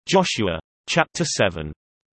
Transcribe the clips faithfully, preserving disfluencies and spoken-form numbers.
Joshua. Chapter seven.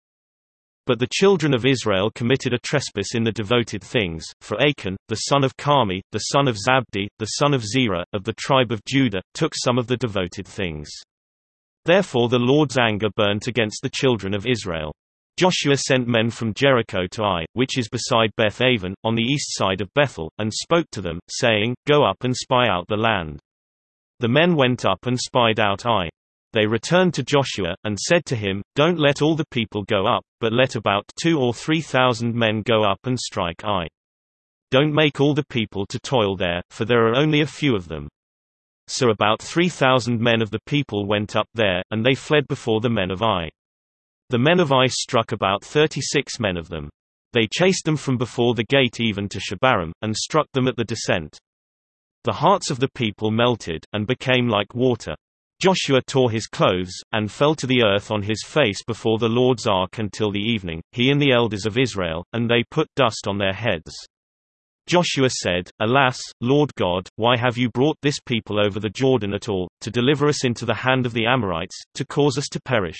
But the children of Israel committed a trespass in the devoted things, for Achan, the son of Carmi, the son of Zabdi, the son of Zerah, of the tribe of Judah, took some of the devoted things. Therefore the Lord's anger burnt against the children of Israel. Joshua sent men from Jericho to Ai, which is beside Beth-aven, on the east side of Bethel, and spoke to them, saying, Go up and spy out the land. The men went up and spied out Ai. They returned to Joshua, and said to him, Don't let all the people go up, but let about two or three thousand men go up and strike Ai. Don't make all the people to toil there, for there are only a few of them. So about three thousand men of the people went up there, and they fled before the men of Ai. The men of Ai struck about thirty-six men of them. They chased them from before the gate even to Shebarim, and struck them at the descent. The hearts of the people melted, and became like water. Joshua tore his clothes, and fell to the earth on his face before the Lord's ark until the evening, he and the elders of Israel, and they put dust on their heads. Joshua said, Alas, Lord God, why have you brought this people over the Jordan at all, to deliver us into the hand of the Amorites, to cause us to perish?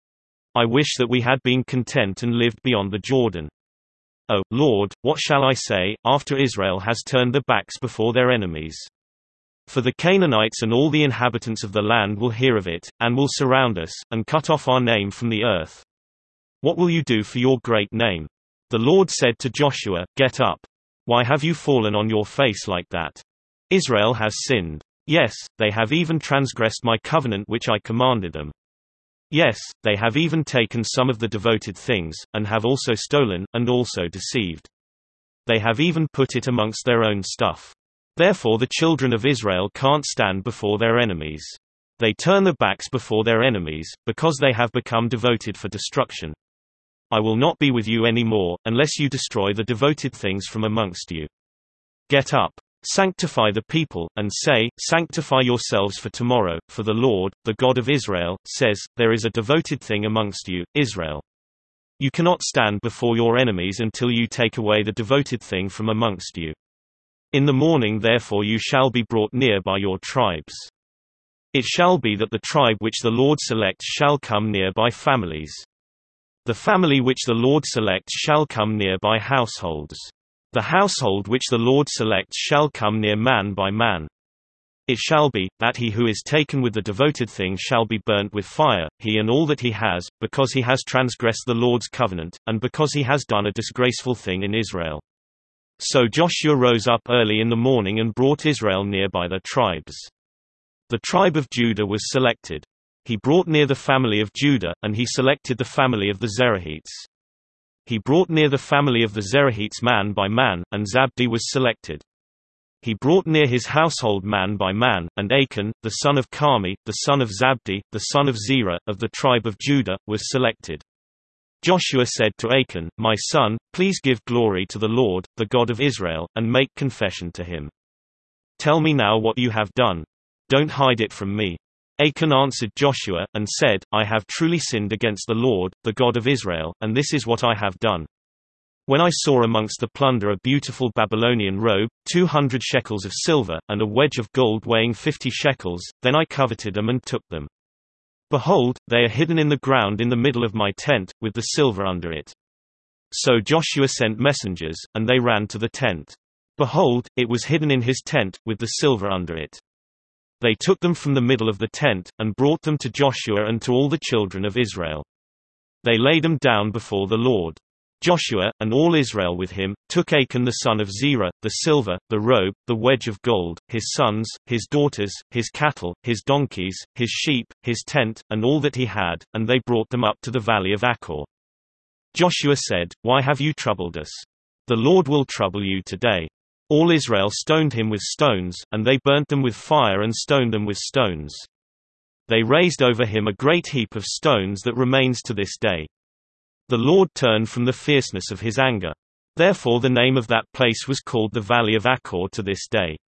I wish that we had been content and lived beyond the Jordan. O Lord, what shall I say, after Israel has turned their backs before their enemies? For the Canaanites and all the inhabitants of the land will hear of it, and will surround us, and cut off our name from the earth. What will you do for your great name? The Lord said to Joshua, Get up. Why have you fallen on your face like that? Israel has sinned. Yes, they have even transgressed my covenant which I commanded them. Yes, they have even taken some of the devoted things, and have also stolen, and also deceived. They have even put it amongst their own stuff. Therefore the children of Israel can't stand before their enemies. They turn their backs before their enemies, because they have become devoted for destruction. I will not be with you any more, unless you destroy the devoted things from amongst you. Get up. Sanctify the people, and say, Sanctify yourselves for tomorrow, for the Lord, the God of Israel, says, There is a devoted thing amongst you, Israel. You cannot stand before your enemies until you take away the devoted thing from amongst you. In the morning therefore you shall be brought near by your tribes. It shall be that the tribe which the Lord selects shall come near by families. The family which the Lord selects shall come near by households. The household which the Lord selects shall come near man by man. It shall be, that he who is taken with the devoted thing shall be burnt with fire, he and all that he has, because he has transgressed the Lord's covenant, and because he has done a disgraceful thing in Israel. So Joshua rose up early in the morning and brought Israel near by their tribes. The tribe of Judah was selected. He brought near the family of Judah, and he selected the family of the Zerahites. He brought near the family of the Zerahites man by man, and Zabdi was selected. He brought near his household man by man, and Achan, the son of Carmi, the son of Zabdi, the son of Zerah, of the tribe of Judah, was selected. Joshua said to Achan, My son, please give glory to the Lord, the God of Israel, and make confession to him. Tell me now what you have done. Don't hide it from me. Achan answered Joshua, and said, I have truly sinned against the Lord, the God of Israel, and this is what I have done. When I saw amongst the plunder a beautiful Babylonian robe, two hundred shekels of silver, and a wedge of gold weighing fifty shekels, then I coveted them and took them. Behold, they are hidden in the ground in the middle of my tent, with the silver under it. So Joshua sent messengers, and they ran to the tent. Behold, it was hidden in his tent, with the silver under it. They took them from the middle of the tent, and brought them to Joshua and to all the children of Israel. They laid them down before the Lord. Joshua, and all Israel with him, took Achan the son of Zerah, the silver, the robe, the wedge of gold, his sons, his daughters, his cattle, his donkeys, his sheep, his tent, and all that he had, and they brought them up to the valley of Achor. Joshua said, Why have you troubled us? The Lord will trouble you today. All Israel stoned him with stones, and they burnt them with fire and stoned them with stones. They raised over him a great heap of stones that remains to this day. The Lord turned from the fierceness of his anger. Therefore the name of that place was called the Valley of Achor to this day.